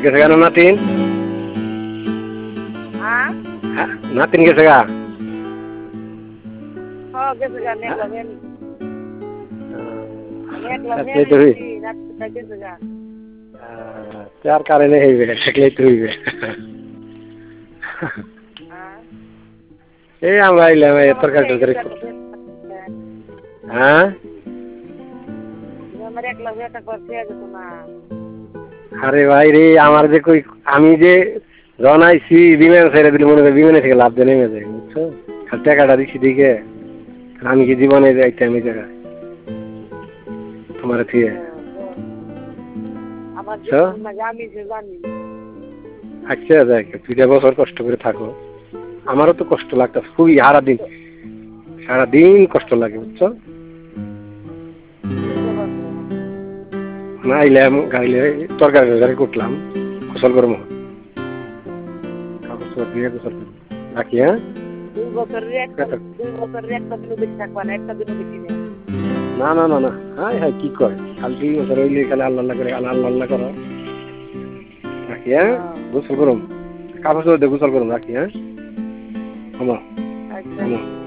গেছে কেন নাতিন? হ্যাঁ নাতিন গেছে গা? হ্যাঁ গেছে গা মেঘলা মেঘ গেছে গা চার কারণে হইবে থাকলেই তো হইবে। এই আমরা আইলাম তরকারি টরকারি। হ্যাঁ আমার একলা বেটা করতে যেত না। আরে ভাই রে আমার যে কই আমি যে জনাইছি বিমান ছেড়ে দিলে মনে করি বিমানে থেকে লাভ দিয়ে নেমে যায় বুঝছো? খালি টাকাটা দিচ্ছি দিকে আমি কি জীবনে যাইতাম এই জায়গায় তোমার থিয়ে আমার আমি যে জানি আচ্ছা দেখ 2 বছর কষ্ট করে থাকো। আমারও তো কষ্ট লাগতো খুবই সারাদিন কষ্ট লাগে বুঝছো? না আইলাম গাইলে তরকারি কুটলাম গোসল করবো কাপড় দিয়ে গোসল করবো রাখি। হ্যাঁ 2 বছরের একটা দিনও বেশি থাকবা না, একটা দিনও বেশি নেই। না না না না হাই হাই কি কয় খালি 2 বছর হইলে খালি আল্লাহ করে আল্লাহ করো রাখি। হ্যাঁ গোসল করুম কাপড় দিয়ে গোসল করুম রাখি। হ্যাঁ আচ্ছা।